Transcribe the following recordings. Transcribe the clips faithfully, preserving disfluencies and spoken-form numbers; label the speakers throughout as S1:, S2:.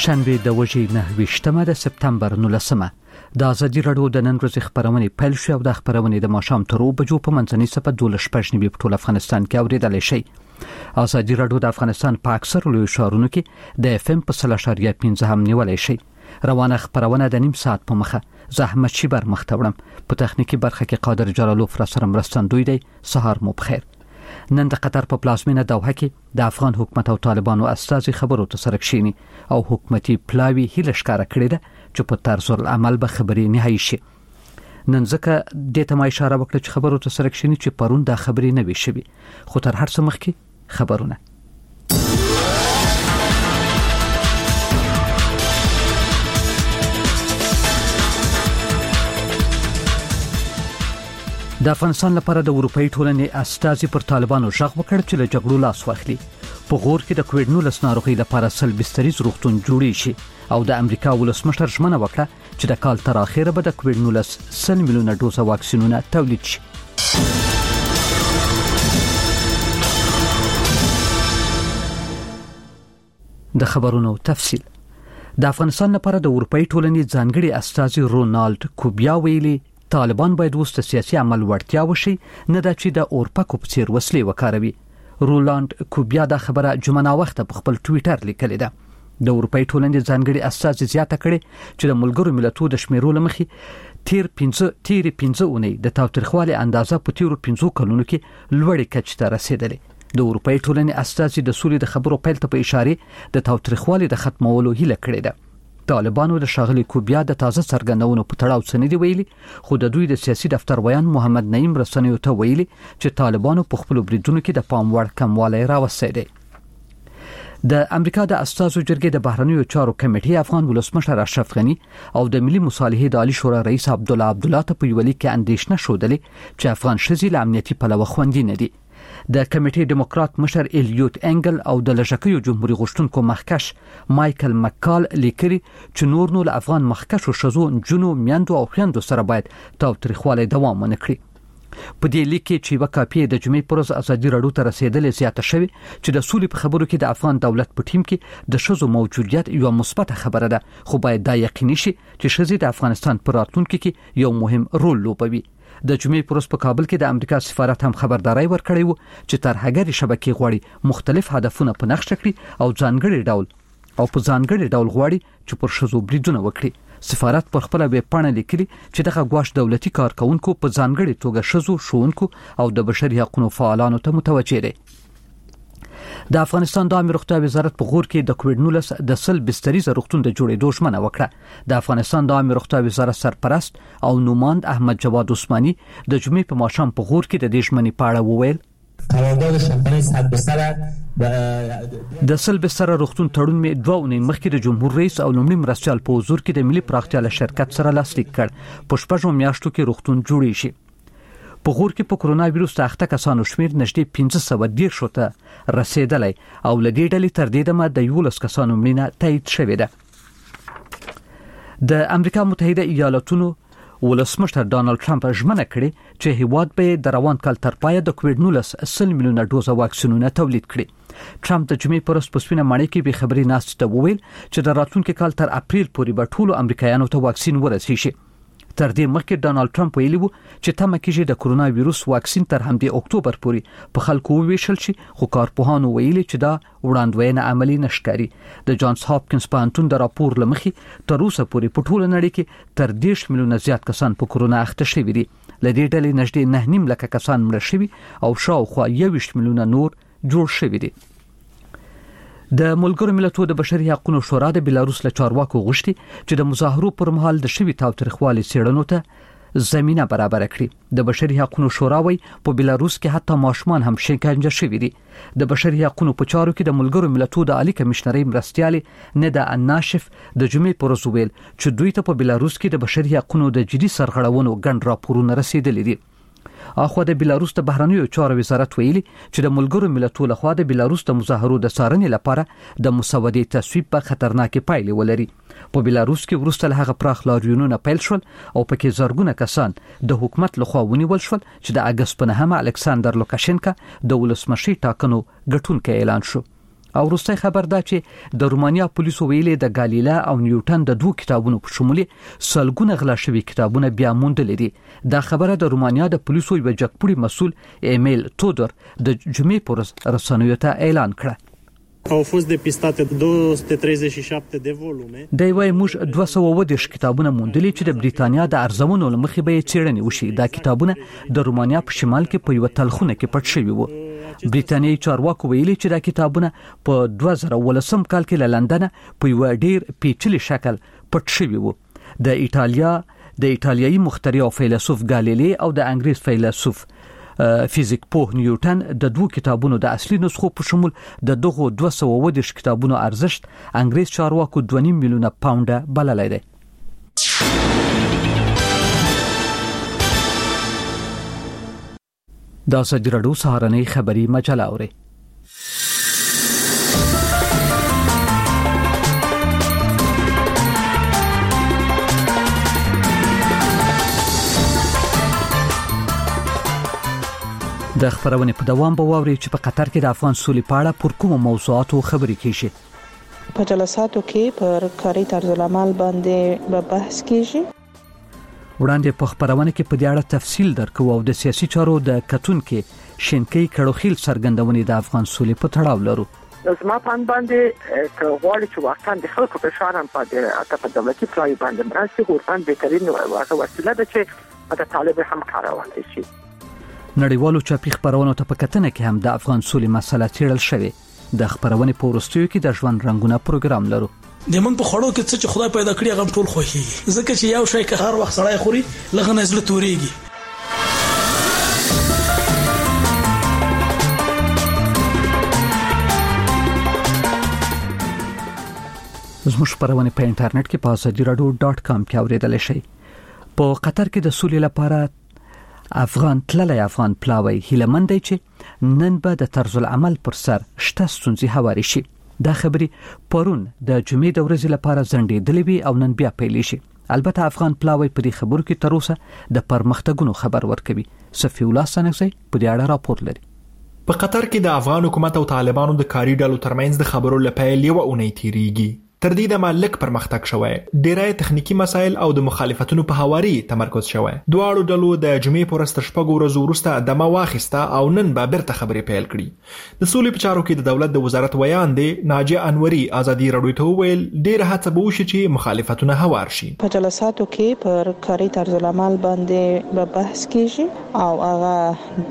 S1: شنبه د وژې نهه ویشتمه د سپتمبر نولسمه د ازادي راډیو د نن ورځې خبرونه پیل شو او د خبرونه د ماښام تر اوو بجو په منځنۍ سپه دولس شپږ نیمې په ټول افغانستان کې اوریدلای شي. ازادي راډیو د افغانستان په اکثر لوی ښارونو کې د اف ام په سل اشاریه پنځه هم نیولای شي. روانه خبرونه د نیم ساعت په مخه زحمت شي بر مختوړم په تخنیکی برخه کې قادر جلالوف را سره مرستندوی دی. سهار مو بخیر. نن د قطر په پلازمینه دوحه کې د افغان حکومت او طالبانو استازي خبرو ته سره کښینی او حکومتي پلاوی هیله ښکاره کړې ده چې په طرز العمل به خبرې نهایی شي. نن ځکه د ته ما اشاره وکړه چې خبرو ته سره کښینی چې پرون دا خبرې نه وي شوي، خو تر هر څه مخکې خبرونه. د افغانستان لپاره د اروپאי ټولنې استازي پر طالبانو ژغ وکړ چې له جګړو لاس واخلي. په غور کې د کووډ نولس ناروغي لپاره سل بستریز روغتون جوړی شي او د امریکا ولسمشر ژمنه وکړه چې د کال تر اخره به د کووډ نولس سل میلیونه ډوزه واکسینونه تولید شي. د خبرونو تفصیل. د افغانستان لپاره د اروپאי ټولنې ځانګړي استازي رونالد کوبیا ویلي طالبان باید وست سیاسي عمل ورتیا وشي، نه دا چې د اورپکو په څیر وسلې وکاروي. رولاند کوبیا دا خبره جمعه نا وخت په خپل ټوئیټر لیکلې ده. د اروپאי ټولنې ځانګړي استازي زیاته کړي چې د ملګرو ملتونو د شمیرو لمخې تیر پنځه تیر پنځه اونۍ د تاوتریخوالي اندازه په تیرو پنځو کلونو کې لوړې کچې ته رسیدلې. د اروپאי ټولنې استازي د سولې د خبرو پیل ته په اشاره د تاوتریخوالي د ختمولو هیله کړې ده. طالبانو د شاغلي کوبیا د تازه څرګندونو په تړاو څه نه دی ویلي، خو د دوی د سیاسي دفتر ویان محمد نعیم رسنیو ته ویلي چې طالبانو په خپل بریدونو کې د پام وړ کموالی راوستی دی. د امریکا د استازو جرګې د بهرنیو چارو کمیټې افغان ولسمشر اشرف غنی او د ملي مصالحې د عالی شورا رئیس عبدالله عبدالله ته په یو لیک کې اندېښنه ښودلې چې افغان ښځې له امنیتي پلوه خوندي نه دي. د کمیټې ډیموکرات مشر الیوت انګل او د لژکیو جمهوریت غوښتونکو مخکش مایکل مکال لیکلي چې نور نو له افغان مخکشو شزو جنو میندو او خويندو سره باید تاوتریخوالی دوام ونه کړي. په دې لیک کې چې یو کاپی د جمعې پر ورځ ازادي راډیو ته رسیدلې زیاته شوی چې د سولې په خبرو کې د افغان دولت په ټیم کې د شزو موجودیت یو مثبت خبره ده، خو باید دا یقیني شي چې شزې د افغانستان پر راتلونکي کې یو مهم رول لوبوي. د جمعې پر ورځ په کابل کې د امریکا سفارت هم خبرداري ورکړې وو چې ترهګری شبکې غواړي مختلف هدفونه په نقشه کړي او ځانګړي ډول او په ځانګړي ډول غواړي چې پر شزو بریدونه وکړي. سفارت پر خپل ویب پاڼه لیکلي چې دغه غواش دولتي کارکونکو په ځانګړي توګه شزو شونکو او د بشري حقوقو فعالانو ته متوجه دي. د افغانستان د عامه روغتیا وزارت په غور کې د کووډ نولس د سل بستریز روغتون د جوړېدو ژمنه وکړه. د افغانستان د عامه روغتیا وزارت سرپرست او نوماند احمد جواد عثماني د جمعې په ماښام په غور کې د دې ژمنې په اړه وویل
S2: قرارداد شامل صد بستر
S1: د سل بستر روغتون تړون می دوه اونۍ مخکې د جمهور رئیس او لومړي مرستيال په حضور کې د ملي پراختیا له شرکت سره لاسلیک کړ. په شپږو میاشتو کې روغتون جوړی شي. په غور کې په کرونا وایروس اخته کسانو شمیر نږدې پنځه سوه دیرش ته رسیدلی او لدې ډلې تر دې دمه د یولس کسانو مړینه تایید شوې ده. د امریکا متحده ایالاتونو ولسمشر ډانلډ ټرمپ ژمنه کړې چې هیواد به د روان کال تر پایه د کووډ نولس سل میلیونه ډوزه واکسینونه تولید کړي. ټرمپ د جمعې پر ورځ په سپینه ماڼۍ کې به خبري ناست ته وویل چې د راتلونکي کال تر اپریل پورې به ټولو امریکایانو ته واکسین ورسیږي. تر دې مخکې ډانلډ ټرمپ ویلي وو چې تمه کېږي د کرونا وایروس واکسین تر همدې اکتوبر پورې په خلکو وویشل شي، خو کارپوهانو ویلي چې دا وړاندوینه عملی نشکاري. د جانز هاپکینز پوهنتون د راپور لمخې تر اوسه پورې په ټوله نړۍ کې تر دېرش میلیونه زیات کسان په کرونا اخته شوي دي. له دې ډلې نږدې نه نیم لکه کسان مړه شوي او شاوخوا یوویشت میلیونه نور جوړ شوي دي. د ملګرو ملتونو د بشري حقوقو شورا د بلاروس له چارواکو غوښتي چې د مظاهرو پر مهال د شوي تاوتریخوالي څېړنو ته زمينه برابر کړي. د بشري حقوقو شورا وایي په بلاروس کې حتی ماشومان هم شکنجه شوي دي. د بشري حقوقو په چارو کې د ملګرو ملتونو د عالی کمشنرۍ مرستيال ندا الناشف د جمعې پر ورځ ویل چې دوی ته په بلاروس کې د بشري حقوقو د جدي سرغړونو ګڼ راپورونه رسیدلي دي. اخو د بلاروس د بهرنیو چارو وزارت ویلي چې د ملګرو ملتونو لخوا د بلاروس د مظاهرو د څارنې لپاره د مسودې تصویب په خطرناکې پایلې ولري. په بلاروس کې وروسته له هغه پراخ لاریونونه پیل شول او پکې زرګونه کسان د حکومت لخوا ونیول شول چې د اگست په نهمه الکساندر لوکاشنکا د ولسمشي ټاکنو ګټونکی اعلان شو. او وروستی خبر دا چې د رومانیا پولیسو ویلي د ګالیلا او نیوټن د دوه کتابونو په شمول سلګونه غلا شوي کتابونه بیا موندل دي. دا خبره د رومانیا د پولیسو یو جګپوړي مسؤل ایمیل تودور د جمعې پر رسنیو ته اعلان کړ.
S3: Au fost depistate două sute treizeci și șapte de volume.
S1: د وای موږ دوه سوه اووه دېرش کتابونه موندلي چې د بریتانیا د ارزونو لمخې به څېړنې وشي. دا کتابونه د رومانیا په شمال کې په یو تلخونه کې پټ شوي وو. بریتانیایی چارواکو ویلي چې دا کتابونه په دوه زره ولسم کال کې له لندن په یو ډیر پیچلي شکل پټ شوي وو. د ایتالیا د ایتالیایی مخترع او فیلسوف ګالیلی او د انګریز فیلسوف فیزیک پوه نیوټن د دوه کتابونو د اصلي نسخو په شمول د دغه دوه سوه اووه دېرش کتابونو ارزښت انګریز چارواکو دوه نیم میلیونه پاونډه بللی دی. دا سجرډو سهارنۍ خبری مجله اوري. د خبرونه په دوام به واوري چې په قطر کې د افغان سولې په اړه پر کومو موضوعاتو خبرې کیږي.
S4: په جلساتو کې پر کاري طرز العمل باندې به بحث کیږي.
S1: وړاندې په خبرونه کې په دې اړه تفصیل درکو او د سیاسي چارو د کتونکو شینکي کړوخیل سرګندونې د افغان سولې په تړاو لرو.
S5: زما پان باندې غواړي چې واقعا د خلکو په شان په د دولتي پلان باندې مرستې ورته بهترین وسیله ده چې د طالب هم کارول شي.
S1: نړیوالو چاپی خبرونو ته په کتنه کې هم د افغان سولې مسله څېړل شوې. د خبرونې په وروستیو کې د ژوند رنگونه پروګرام لرو.
S6: د موږ په خړو کې څه چې خدای پیدا کړی هغه ټول خوښي ځکه چې یو شی که هر وخت سړی خوري لغه نزله توريږي.
S1: زموږ خبرونه په انټرنیټ کې په ازادي راډیو ډاټ کام کې اوریدل شي. په قطر کې د سولې لپاره افغان تللی افغان پلاوی هیلمن دی چې نن به د طرز العمل پر سر شته ستونزې هواري شي. دا خبرې پرون د جمعې د ورځې لپاره ځنډېدلې وي او نن بیا پیل شي. البته افغان پلاوی په دې خبرو کې تر اوسه د پرمختګونو خبر ورکوي. صفی الله سنگزی په دې اړه راپور لري.
S7: په قطر کې د افغان حکومت او طالبانو د کاري ډلو ترمنځ د خبرو لپاره یو اونۍ تیریږي. تر دې د مالک پرمختګ شوی. ډیری تخنیکی مسایل او د مخالفتونو په هواري تمرکز شوی. دواړو ډلو د جمعې پر ورځ شپږ ورځې وروسته دمه واخیسته او نن به بیرته خبرې پیل کړي. د سولې په چارو کې د دولت د وزارت ویان دی ناجیه انوري ازادي راډیو ته وویل ډیره هڅه به وشي چې مخالفتونه هوار شي.
S4: په جلساتو کې پر کاري طرز العمل باندې به بحث کیږي او هغه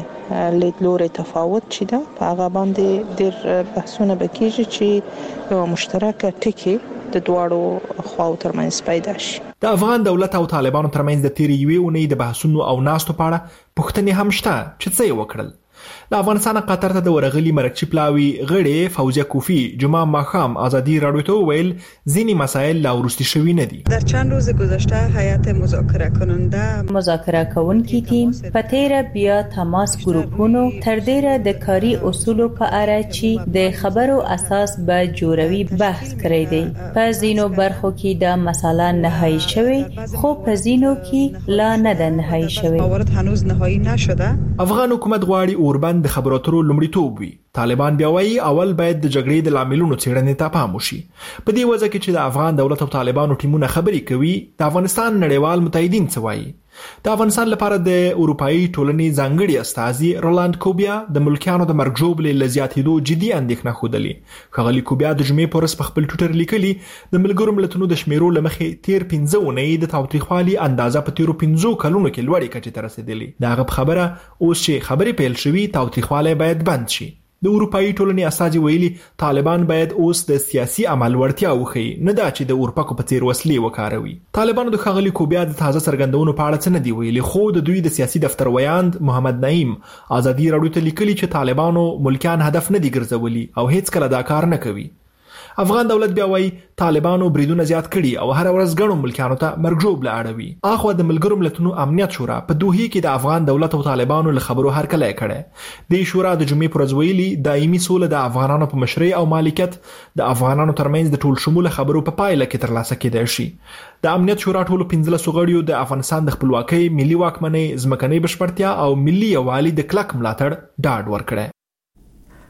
S4: د لیدلوري تفاوت چي ده په هغه باندې ډیر بحثونه به کیږي چې یو مشترک ټکی د دواړو خواو ترمنځ پیدا شي.
S7: د افغان دولت او طالبانو ترمنځ د تیرې یوې اونۍ د بحثونو او ناستو په اړه پوښتنې هم شته چې څه یې وکړل. د افغانستان قطر ته د ورغلي مرکچی پلاوی غړي فوزیه کوفی جمعه ماخام ازادي راډیو ته ویل ځینی مسائل لا ورستی شوی نه دي.
S8: در چند روز گذشته هیئت مذاکره کننده
S9: مذاکره کوونکی تیم په تیر بیا تماس ګروپونو تر ډیره د کاری اصولو په اړه چې د خبرو اساس به جوړوي بحث کړی دی. په ځینو برخو کې دا مسله نهایی شوی خو په ځینو کې لا نه ده نهایی شوی.
S8: موارد هنوز نهایی نشده.
S7: افغان حکومت غواړي اوربند د خبرو اترو لومړیتوب وي. طالبان بیا وایي اول باید د جګړې د لاملونو څېړنې ته پام وشي. په دې وجه کې چې د افغان دولت او طالبانو ټیمونه خبرې کوي د افغانستان نړیوال متحدین څه وایي. د افغانستان لپاره د اروپאי ټولنې ځانګړي استازي رولاند کوبیا د ملکیانو د مرګ ژوبلې لزیاتېدو جدي اندېښنه ښودلې. ښاغلي کوبیا د جمعې په ورځ په خپل ټویټر لیکلي د ملګرو ملتونو د شمیرو له مخې تیر پنځه اونۍ د تاوتریخوالي اندازه په تیرو پنځو کلونو کې لوړې کچې ته رسېدلې. د هغه په خبره اوس چې خبرې پیل شوي تاوتریخوالی باید بند شي. د اروپאי ټولنې استازي ویلي طالبان باید اوس د سیاسي عمل وړتیا وښيي نه دا چې د اورپکو په څیر وسلې وکاروي. طالبانو د ښاغلي کوبیا د تازه څرګندونو په اړه څه نه دی ویلي خو د دوی د سیاسي دفتر ویاند محمد نعیم ازادي راډیو ته لیکلي چې طالبانو ملکیان هدف نه دي ګرځولي او هیڅ کله دا کار نه کوي. افغان دولت بیا وایي طالبانو بریدونه زیات کړي او هر ورځ ګڼو ملکیانو ته مرګ ژوبله اړوي. اخوا د ملګرو ملتونو امنیت شورا په دوحې کې د افغان دولت او طالبانو له خبرو هرکلی کړی. د شورا د جمعې پر ورځ ویلي دایمي سوله د افغانانو په مشرۍ او مالکیت د افغانانو ترمنځ د ټول شموله خبرو په پایله کې ترلاسه کېدای شي. د امنیت شورا ټولو پنځلسو غړیو د افغانستان د خپلواکۍ ملي واکمنۍ ځمکنۍ بشپړتیا او ملي یووالي د کلک ملاتړ ډاډ ورکړی.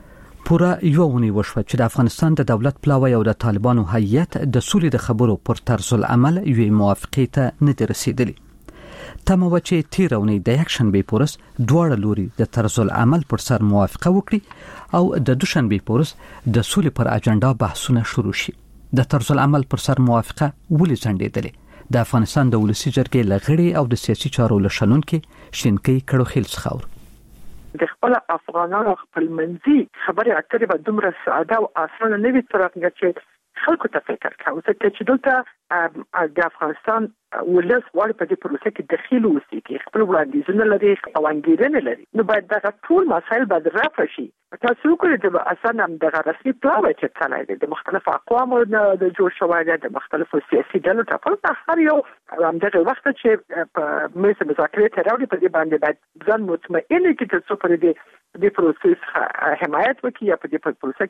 S1: پوره یو ونی وشو چې د افغانستان د دولت پلاوی او د طالبانو هیئت د سولې د خبرو پر طرز العمل یو موافقه ته نه رسیدلی. تمه و چې تیرونی د یکشنبه پورس دواړه لوري د طرز العمل پر سر موافقه وکړي او د دوشنبه پورس د سولې پر اجنډا بحثونه شروع شي. د طرز العمل پر سر موافقه ولې ځنډېدلې؟ د افغانستان د ولسی جرګې لغړي او د سیاسي چارو لشنونکو شینکی کړو خیل څخه
S5: د خپل افغانانو خپل منځي خبرې اترې به دومره ساده او اسانه نه وي ترڅنګ چې خلکو ته فکر کوي چې دلته د افغانستان ولس وړ په دې پروسه کې دخیل اوسي کې خپل وړاندیزونه لري او انګیرنه لري، نو باید دا ټول مسایل باید رافع شي. تاسو کولی د اسانه د رسمي پلاوی چې تلای دي د مختلفو اقوامو د جوړ شوی دی د مختلفو سیاسي ډلو ته هر یو همدغه وخت چې په مېز مذاکرې ته راوړي په دې باندې باید ځان مطمئن کړي چې څو پر دې د پروسس حمایت وکړي یا په دې پروسه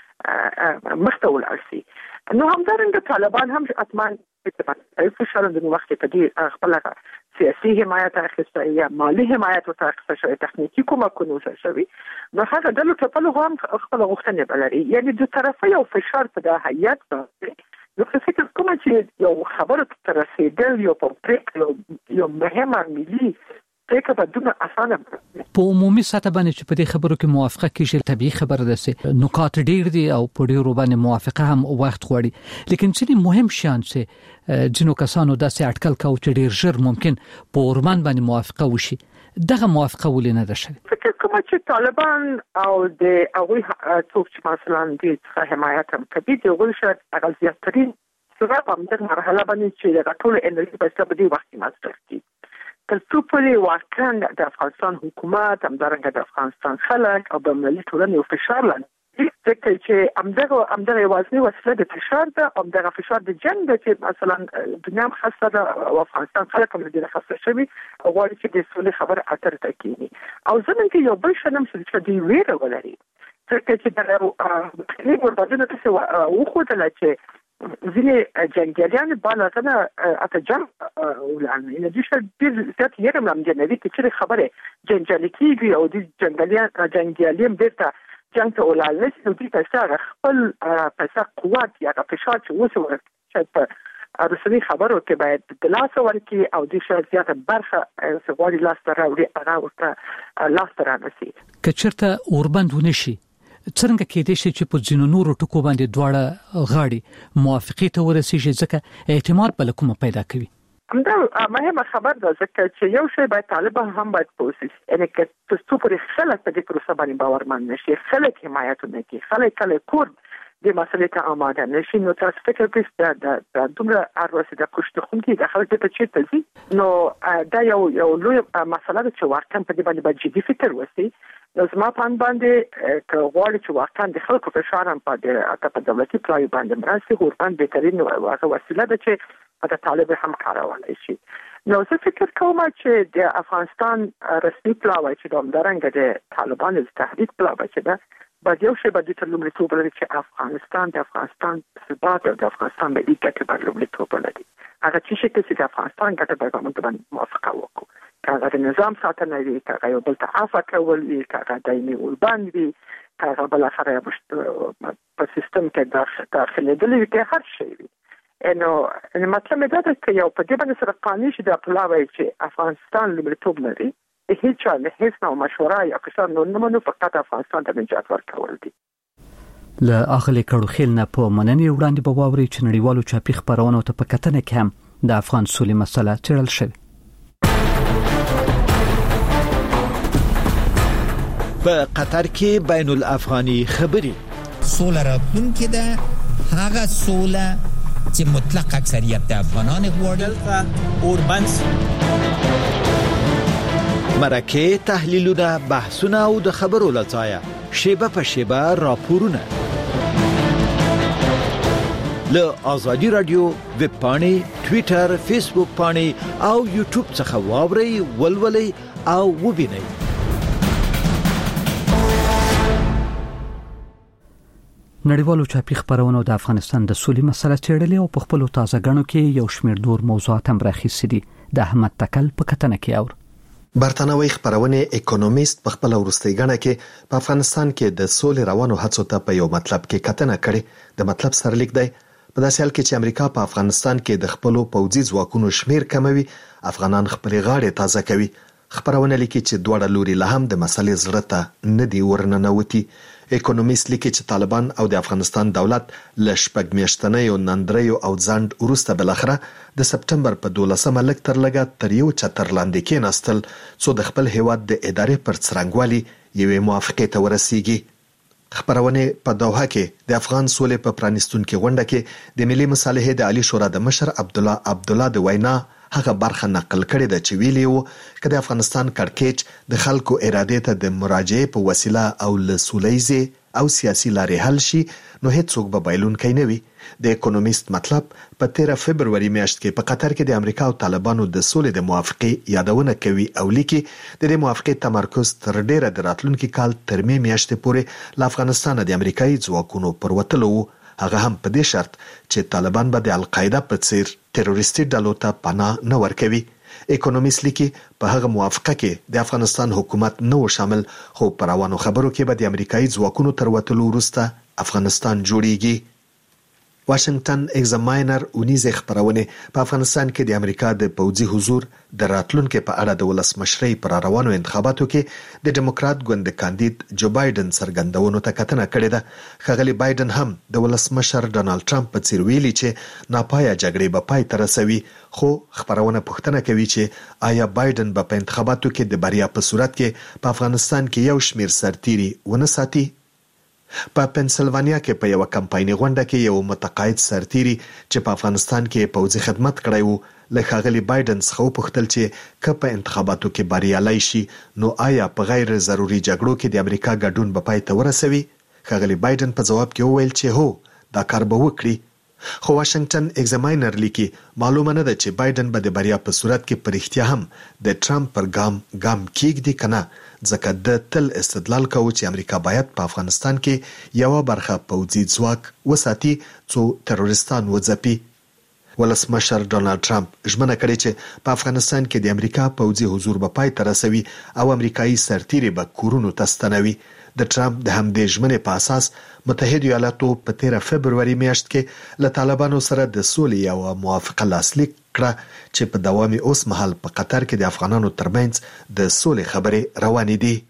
S5: کې مخته ولاړ شي. نو همدارنګه طالبان هم اتمان په فشار د وخت په دې خپل سیاسي حمایت اخیسته یا مالی حمایت او اخیسته شوی تخنیکی کومکونه شوی، نو هغه د لټ په هم خپل غوښتنې بلري، یعنی د طرفه یو فشار په د هیئت باندې نو فکر کوم چې یو خبره تر رسیدل یو په پریکړه یو مهمه ملي پریکړه په دونه اسانه
S1: په عمومي سطح باندې چې په دې خبرو کې موافقه کیږي طبيعي خبره ده چې نکات ډیر دي او په ډیرو باندې موافقه هم وخت غواړي، لیکن چې مهم شان چې جنو کسانو داسې اټکل کوي چې ډیر ژر ممکن په اورمان باندې موافقه وشي، دغه موافقه ولې نه ده شوې؟
S5: فکر کوم چې طالبان او د هغه څوک چې مثلا د حمایت هم کوي د هغه شاید هغه زیاترین سره په دغه مرحله باندې چې د ټول انرژي په سبب دی وخت ماستر کی ترڅو پرې واقعا د افغانستان حکومت همدارنګه د افغانستان خلک او د ملي ټولنې او فشار لاندې ځکه چې همدغه همدغه واسنی وسیله د فشار ده او همدغه فشار د جنگ ده چې مثلا دنیا خاصه ده او افغانستان خلک هم د خاصه شوی او غواړي چې د سولې خبر اتر ته کینی او زمونږ کې یو بل شنم چې د ویره ولري ځکه چې د خلیګ وربدنه څه وخوته چې ځینې جنګیاليان بالغنه اته جنگ ولان نه دي چې د ذات یې هم جنوي چې خبره جنګیالي کیږي او د جنګیاليان جنګیاليان بیرته جنگ ته ولان نه نو دې تاسو خپل پیسې قوت یا فشار چې وسوي چې په رسمي خبرو کې باید د لاس ورکی او د شخصیت برخه سوالي لاس تر راوړي هغه ورته لاس تر رانسي
S1: کچرته اوربند ونشي څنګه کېدې شي چې په ځینو نورو ټکو باندې دواړه غاړي موافقه ته ورسیږي ځکه اعتماد بل کوم پیدا کوي؟
S5: همدا مهمه خبر ده ځکه چې یو شی باید طالبان هم باید پوسیس یعنی که تاسو پر خلک په دې پروسه باندې باورمن نشي، خلک حمایت نه کوي، خلک کله کور د مسلې ته آماده نشي، نو تاسو فکر کوئ د دومره اروسه د کوشتخون کې د خلک په چیرته ځي، نو دا یو یو لوی مسله ده چې واقعا په دې باندې باید جدي فکر وشي. نو زما په باندې کغواړي چې واقعا د خلکو فشار هم په د دولتي پلای باندې مرسته ورباندې بهترین واغه وسیله ده چې د طالب هم کارولای شي. نو زه فکر کوم چې د افغانستان رسمي پلای چې د همدارنګه د طالبانو د تهدید پلای چې ده باید یو شی باید تر لومړیتوب ولري چې افغانستان د افغانستان ثبات او د افغانستان ملي ګټې باید لومړیتوب ولري. هغه چې د افغانستان ګټه باید موافقه وکړو، کاغه د نظام ساتنه وي، کاغه یو بل ته عفو کول وي، کاغه دایمي اوربان وي، کاغه بل اخره په سیستم کې داخله دي کې هر شی وي. نو نو مطلب دا ده چې یو په دې باندې سره قانوني شي د پلاوی چې افغانستان لومړیتوب لري، هیڅ نه هیڅ نو مشوره یا فشار نو نه منو فقط افغانستان ته نجات ورکول دي.
S1: له اخلي کړو خیل نه په مننې وړاندې به واوري چې نړیوالو چاپی خبرونو ته په کتنه کې هم د افغان سولې مسله چړل شوی.
S10: په قطر کې بین الافغاني خبرې
S11: سوله راتلونکې ده، هغه سوله چې مطلق اکثریت د افغانان غواړي.
S10: اوربنس مرکه تحلیلونه بحثونه او د خبرو لټایا شیبه په شیبه راپورونه له آزادی رادیو ویب پاڼې ټوئیټر فیسبوک پاڼې او یوټیوب څخه واورئ ولولئ او وبینئ.
S1: نړیوالو چاپی خبرونو د افغانستان د سولې مسله چیرلې او په خپل تازه غنو کې یو شمېر دور موضوعات هم راخیستي دي. د احمد تکل په کتنه کې اور
S12: برتانوي خبرونه اکونومیست په خپل ورستۍ غاڼه کې په افغانستان کې د سولې روانو هڅو ته په یو مطلب کې کتنه کړې. د مطلب سرلیک دی په داسې حال کې چې امریکا په افغانستان کې د خپل پوځي ځواکونو شمیر کموي، افغانان خپل غاړې تازه کوي. خبرونه لیکي چې دواړه لوري له هم د مسلې زړه ته نه دی ورننوتي. اکونومیست لیکي چې طالبان او د افغانستان دولت له شپږ میاشتنیو نندریو او ځند وروسته بل اخره د سپټمبر په دولسمه لږ تر لږه تر یو چتر لاندې کېناستل څو د خپل هیواد د ادارې پر څرنګوالي یوې موافقې ته ورسیږي. خبرونه په دوحه کې د افغان سولې په پرانیستونکو غونډه کې د ملي مصالحې د عالی شورا د مشر عبد الله عبد الله د وینا هغه برخه نقل کړې ده چې ویلی وو چې د افغانستان کړکېچ د خلکو اراده ته د مراجعه په وسیله او له سولېزه او سیاسي لارې حل شي نو هیڅوک به بایلون کوي نه وي. د اکونومیست مطلب په تیرمه فبرवरी میاشت کې په قطر کې د امریکا او طالبانو د سولې د موافقې یادونه کوي او لیکي د دې موافقې تمرکز تر ډیره د راتلونکي کال تر می میاشتې پورې له افغانستان د امریکایي ځواکونو پر وتلو، هغه هم په دې شرط چې طالبان به د القاعده په څیر تروریستي ډلو ته پناه نه ورکوي. اکونومیست لیکي په هغه موافقه کې د افغانستان حکومت نه و شامل، خو پر روانو خبرو کې به د امریکایي ځواکونو تر وتلو وروسته افغانستان جوړیږي. واشنگټن ایگزاماینر اونیزه خبرونه په افغانستان کې د امریکا د پوځي حضور د راتلونکو په اړه د ولسمشرۍ پر روانو انتخاباتو کې د ډیموکرات ګوند کاندید جو بایدن څرګندونو ته کتنه کړې ده. ښاغلی بایدن هم د ولسمشر ډانلډ ټرمپ په څیر ویلي چې ناپایه جګړې به پای ته رسوي، خو خبرونه پوښتنه کوي چې آیا بایدن به په انتخاباتو کې د بریا په صورت کې په افغانستان کې یو شمیر سرتیري ونه ساتي. په پنسلوانیا کې په یو کمپایني غونډه کې یو متقاعد سرتیري چې په افغانستان کې پوځي خدمت کړی وو له ښاغلي بایدن څخه وپوښتل چې که په انتخاباتو کې بریالی شي نو آیا په غیر ضروري جګړو کې د امریکا ګډون به پای ته ورسوي. ښاغلي بایدن په جواب کې وویل چې هو دا کار به وکړي، خو واشنگټن ایگزاماینر لیکي معلومه نه ده چې بایدن به د بریا په صورت کې پرختیا هم د ټرمپ پر ګام ګام کېږدي کنه، ځکه د تل استدلال کوي چې امریکا باید په افغانستان کې یو برخه پوځي ځواک وساتي څو تروریستان وځپي. ولسمشر ډانلډ ټرمپ ژمنه کړې چې په افغانستان کې د امریکا پوځي حضور به پای ته رسوي او امریکایي سرتیري به کورونو ته ستنوي. د ټرمپ د همدې ژمنې په اساس متحده ایالاتو په تیرمه فبرवरी میاشت کې له طالبانو سره د سولې یو موافقه لاسلیک کړه چې په دوامي اوس مهال په قطر کې د افغانانو ترمنځ د سولې خبرې روانې دي.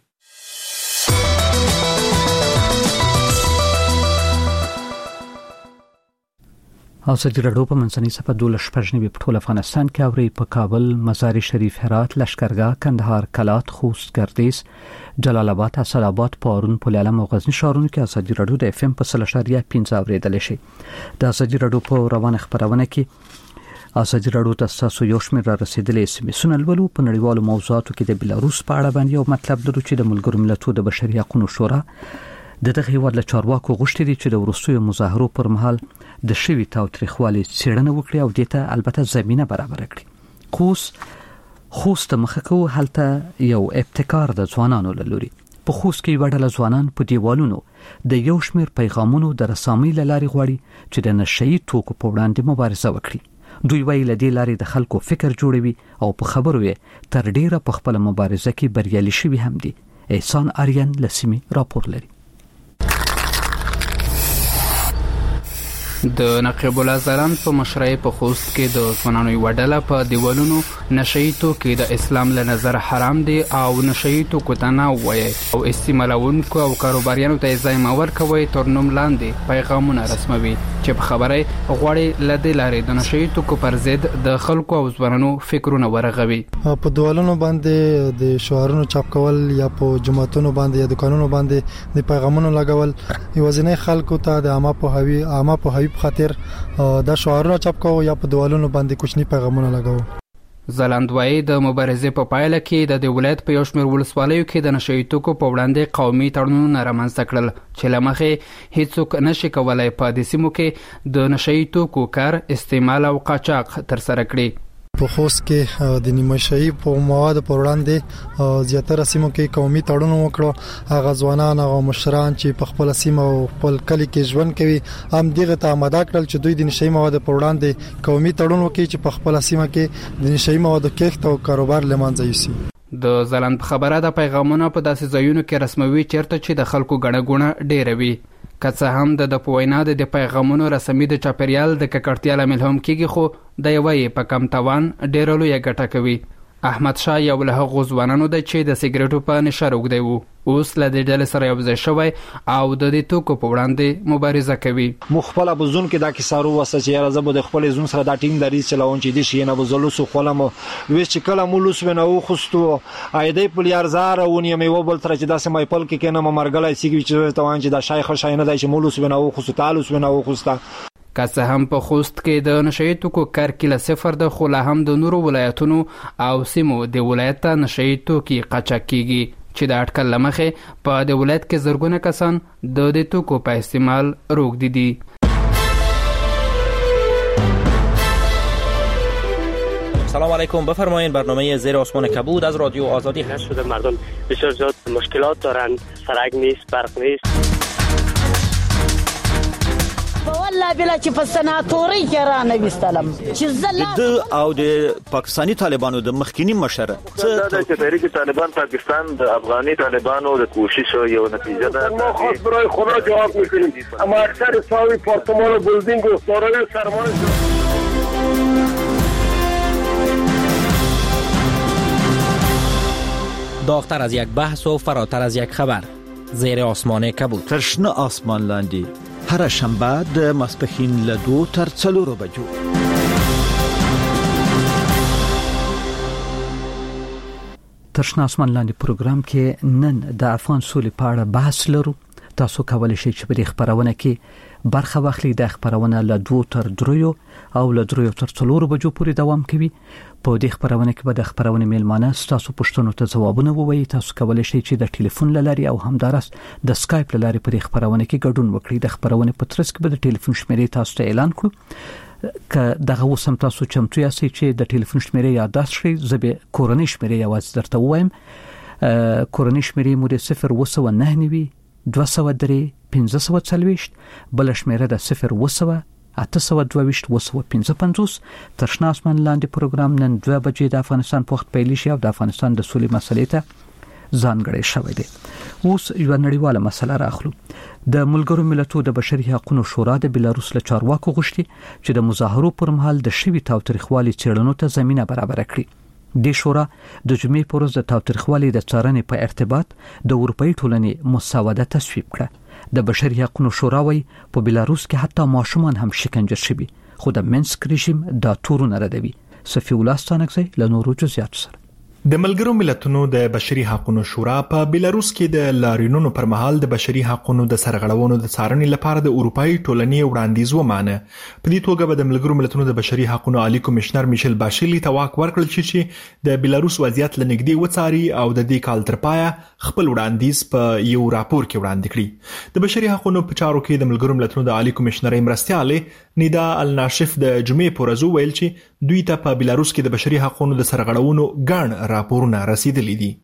S1: او سجل راډیو په منځنۍ صفحه دولس شپږنیو په ټول افغانستان کې اوري په کابل، مزار شریف، هرات، لشکرګاه، کندهار، کلات، خوست، ګردیز، جلال آباد، اسد آباد، پارون، پل علم او غزنی ښارونو کې سجل راډیو د اف ام په سل اشاریه پنځه اوریدل شي. د سجل راډیو په روانه خبرونه کې اساسي راډیو ته تاسو یو شمېر را رسیدلې اس ام اس ولولو. په نړیوالو موضوعاتو کې د بلاروس په اړه باندې یو مطلب لرو چې د ملګرو ملتونو د بشري حقوقو شورا د دغه هیواد له چارواکو غوښتي دي چې د وروستیو مظاهرو پر مهال د شوی تاوتریخوالي څېړنه وکړي او دته البته زمينه برابر کړي. خوست خوست مخه کو هلته یو ابتکار د ځوانانو لوري. په خوست کې وړل ځوانان په دیوالونو د یو شمېر پیغامونو د رسامۍ لاري غوړي چې د نشئی توکو په وړاندې مبارزه وکړي. دوی ویل د لاري د خلکو فکر جوړوي او په خبرو یې تر ډیره په خپل مبارزه کې بریالي شوي هم دي. احسان آریان لسمی راپور لري.
S13: د نقیب الله زران په مشرۍ په خوست کې د ځوانانو یو ډله په دیوالونو نشئی توکي د اسلام له نظر حرام دي او نشئی توکو ته نه وایي او استعمالونکو او کاروباریانو ته ځای مور کوي تر نوم لاندې پیغامونه رسموي چې په خبره غوړي لدې لارې د نشئی توکو پر ضد د خلکو او ځوانانو فکرونه ورغوي.
S14: په دیوالونو باندې د شعارونو چاپ کول یا په جماعتونو باندې یا دکانونو باندې د پیغامونو لګول یوازینی خلکو ته د عامه په هوی عامه په هوی خاطر دا شعارونه چاپ کوو یا په دیوالونو باندې کوچني پیغامونه لګاو.
S13: زلاندوی د مبارزې په پایله کې د ولایت په یو شمېر ولسوالیو کې د نشئی توکو په وړاندې قومي تړونونه رامنځته کړل چې له مخې هیڅوک نشي کولای په دې سیمو کې د نشئی توکو کار، استعمال او قاچاق ترسره کړي.
S14: په خوست کې د نیمشئی په مواد په وړاندې زیاتره سیمو کې قومي تړون وکړو. هغه ځوانان او مشران چې په خپل سیمه او خپل کلی کې ژوند کوي هم دغه ته آماده کړل چې دوی د نشئی مواد په وړاندې قومي تړون وکړي چې په خپل سیمه کې د نشئی مواد کښت او کاروبار لمانځي شي.
S13: د ځلند خبره د پیغامونه په داسې ځایونو کې رسموي چیرته چې د خلکو ګڼه ګوڼه ډیره وي. که څه هم د د په وینا د پیغامونو رسمي د چاپیریال د ککړتیا لامل هم کیږي، خو د یوې په کم توان ډیره لویه ګټه کوي. احمد شاه یو له هغو ځوانانو دی چې د سیګریټو په نشه روږدی و. اوس له دې ډلې سره یو ځای شوی او د دې توکو په وړاندې مبارزه کوي.
S15: مو خپل بزون کې دا کیسارو وسه چې راځه به د خپل زون سره دا ټینګ دریز چلاون چې دي شي نه بزلوسو خپلم وې چې کله مو لوس ونه او خستو اېدې پلیار زار او نیمه و بل تر چې دا سمای پل کې کنه مرګلای سیګوي چې توان چې دا شیخ شاینه دی چې مو لوس ونه او خستو تعالوس ونه او خستا.
S13: که څه هم په خوست کې د نشئی توکو کرکیله صفر ده، خو لا هم د نورو ولایتونو او سیمو د ولایت ته نشئی توکي قاچاق کیږي چې د اټکل له مخې په د ولایت کې زرګونه کسان د دې توکو په استعمال روږدي دي.
S16: سلام علیکم، بفرمایید. برنامه زیر آسمان کبود از رادیو آزادی هست.
S17: شده مردم بسیار زیاد مشکلات دارند، سرک نیست، برق نیست.
S18: والله بلا چې په سناتوري کې را نه وستلم چې زله
S10: د او د پاکستانی طالبانو د مخکینی مشره
S19: څه د تحریک طالبان پاکستان د افغاني طالبانو د کوشش یو نتیجه ده.
S20: ما خاص برای خدا جواب میکنیم، اما اکثر ساوی پارتمان و بلدینگ و سارای سرمان
S16: داغتر از یک بحث و فراتر از یک خبر. زیر آسمان کبود.
S10: ترشنه آسمان لاندی هر شنبه د ماسپښین له دو تر څلورو بجو.
S1: ترشنه آسمان لاندې پروګرام کې نن د افغان سولې په اړه بحث لرو. تاسو کولی شئ چې په دې خبرونه کې برخه واخلئ. د خبرونه له دوه تر دریو او له دریو تر څلورو بجو پورې دوام کوي. په دې خبرونه کې به د خبرونه میلمانه تاسو پوښتنو ته ځوابونه ووایي. تاسو کولی شئ چې د ټلیفون لاري او همدارس د سکایپ لاري په دې خبرونه کې ګډون وکړئ. د خبرونه په ترڅ کې به د ټلیفون شمیرې تاسو ته اعلان کړو. که دغه وسم تاسو چمتو یاست چې د ټلیفون شمیرې یادداشت کړئ، زه به کورنۍ شمیرې یوازې درته وایم. کورنۍ شمیرې مو د صفر وسو نه نوي دوه سوه درې پنځه سوه څلوېښت، بل شمیره د صفر وسوه اته سوه دوه ویشت اوه سوه پنځه پنځوس. ترشنه آسمان لاندې پروګرام نن دوه بجې د افغانستان په وخت پیل شي او د افغانستان د سولې مسلې ته ځانګړی شوی دی. اوس یو نړیواله مسله راخلو. د ملګرو ملتونو د بشري حقوقو شورا د بلاروس له چارواکو غوښتي چې د مظاهرو پر مهال د شوي تاوتریخوالي څېړنو ته زمينه برابر کړي. د شورا د جمعې پر ورځ د تاوتریخوالي د څارنې په ارتباط د اروپאי ټولنې مسوده تصویب کړه. د بشري حقوقو شورا وايي په بلاروس کې حتی ماشومان هم شکنجه شوي، خو د منسک رژیم دا تورونه ردوي. صفي الله ستانکزی له نورو جزئیاتو سره.
S7: د ملګرو ملتونو د بشري حقوقو شورا په بلاروس کې د لارینونو پر مهال د بشري حقوقو د سرغړونو د څارنې لپاره د اروپאי ټولنې وړاندیز ومانه. په دې توګه به د ملګرو ملتونو د بشري حقوقو عالی کمشنر میشل باشیلی ته واک ورکړل شي چې د بلاروس وضعیت لنګدي وڅاري او د دې کال تر پایه خپل وړاندیز په یو راپور کې وړاندې کړي. د بشري حقوقو په چارو کې د ملګرو ملتونو د عالی کمشنر مرستياله نیدا الناشف د جمعې پر ورځ ویل چې دوی ته په بلاروس کې د بشري حقوقو د سرغړونو ګڼ راپورونه رسیدلي دي.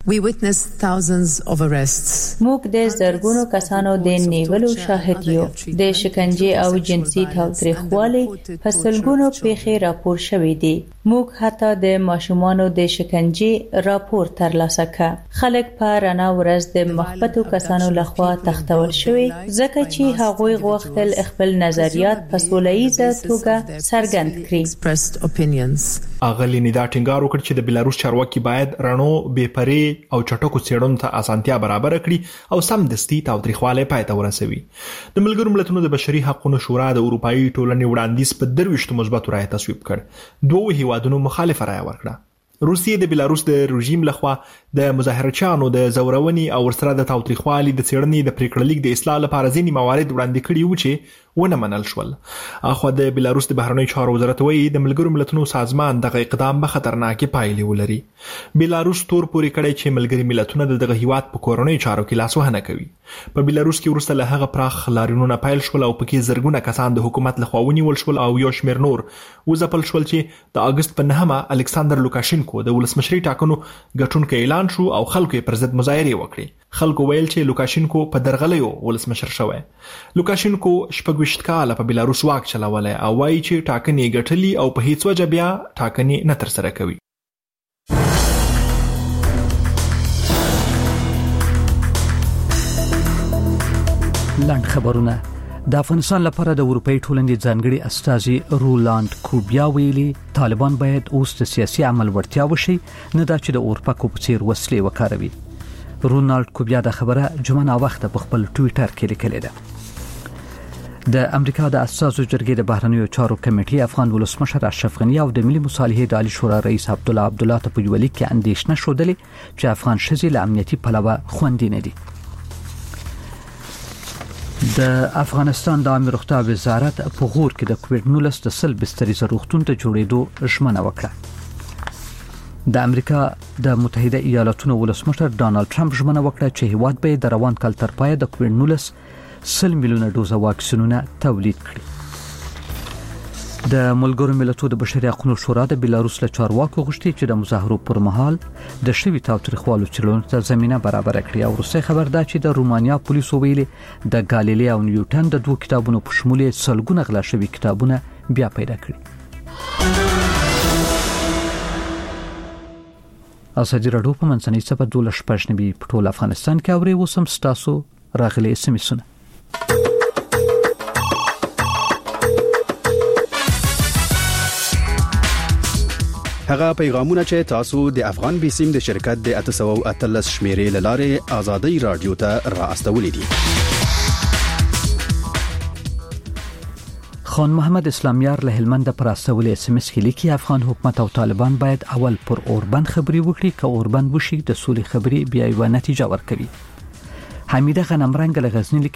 S9: موږ د زرګونو کسانو د نیولو شاهد یو. د شکنجې او جنسي تاوتریخوالي په سلګونو پیښې راپور شوې دي. موږ حتی د ماشومانو د شکنجې راپور ترلاسه کړ. خلک په رڼا ورځ د مخبتو کسانو لخوا تختول شوي ځکه چې هغوی غوښتل خپل نظریات په سوله‌ییزه توګه څرګند کړي.
S7: اغلی نیدا ټینګار وکړ چې د بلاروس چارواکي باید رڼو بې پرې او چټکو څېړنو ته اسانتیا برابر کړي او سم دستي تاوتریخوالی پای ته ورسوي. د ملګرو ملتونو د بشري حقوقو شورا د اروپאי ټولنې وړاندیز په درویشت مثبت رائے تصویب کړ. دوه هیوادونو مخالفه رائے ورکړه. روسیې د بلاروس د رژیم لخوا د مظاهرچیانو د زورونې او ورسره د تاوتریخوالي د څېړنې د پریکړلیک د اصلاح لپاره ځینې موارد وړاندې کړي وو چې ونه منل شول. اخو د بلاروس د بهرنیو چارو وزارت وایي د ملګرو ملتونو سازمان دغه اقدام به خطرناکې پایلې ولري. بلاروس تور پورې کړی چې ملګري ملتونه دغه هیواد په کورنیو چارو کې لاسوهنه کوي. په بلاروس کې ورسته له هغه پراخ لارینونه پیل شول او پکې زرګونه کسان د حکومت لخوا ونیول شول او یو شمېر نور وځپل شول چې د اگست په نهمه الکساندر لوکاشینکو د ولسمشري ټاکنو ګټونکي اعلان شو او خلکو یې پر ضد مظاهرې وکړې. خلکو ویل چې لوکاشینکو په درغلیو ولسمشر شوی. لوکاشینکو شپږ ویشت کاله په بلاروس واک چلولی او وایي چې ټاکنې ګټلي او په هیڅ وجه بیا ټاکنې نه ترسره کوي.
S1: لاند خبرونه. د افغانستان لپاره د اروپאי ټولنې ځانګړي استازي رولاند کوبیا ویلي طالبان باید اوس د سیاسي عمل ورتیا وشي نه دا چې د اروپا کو په څیر وسلې وکاروي. رونالد کوبیا د خبره جمعه وخت په خپل ټوئیټر کې لیکلې ده. د امریکا د اساسو جرګې د بهرنیو چارو کمیټې افغان ولسمشر اشرف غنی او د ملي مصالحې د عالی شورا رئیس عبد الله عبد الله ته په یو لیک کې اندېښنه شودلې چې افغان شذې له امنیتي پلوه خوندي نه دي. د افغانستان د عامه روغتیا وزارت په غور کې د کووډ نولس د سل بسترې روغتون ته جوړېدو ژمنه وکړه. د امریکا د متحده ایالاتونو ولسمشر ډانلډ ټرمپ ژمنه وکړه چې هیواد به د روان کال تر پایه د کووډ نولس سل میلیونه ډوزه واکسینونه تولید کړي. د ملګرو ملتونو د بشري حقوقو شورا د بیلاروس له چارواکو غوښتي چې د مظاهرو پر مهال د شوي تاوتریخوالو چلون ته زمينه برابر کړي. او روسي خبر ده چې د رومانیا پولیسو ویلي د ګالیلي او نیوټن د دوه کتابونو په شمول سلګونه غلا شوي کتابونه بیا پیدا کړي. ازادي راډیو په منځنۍ صفحه دولس پښنبي په ټول افغانستان کې اوري وسم ستاسو راغلي سمسونه.
S21: هغه پیغامونه چې تاسو د افغان بیسیم د شرکت د اته سوه او اتلس شمیرې لاره ازادي رادیو ته را استولې دي.
S1: خان محمد اسلامیار له هلمند پر استولې اس ام اس کې لیکي افغان حکومت او طالبان باید اول پر اوربند خبري وکړي که اوربند وشي د سولې خبري بیا یو نتیجه ورکوي. حمیده غنمرنګ له غزنی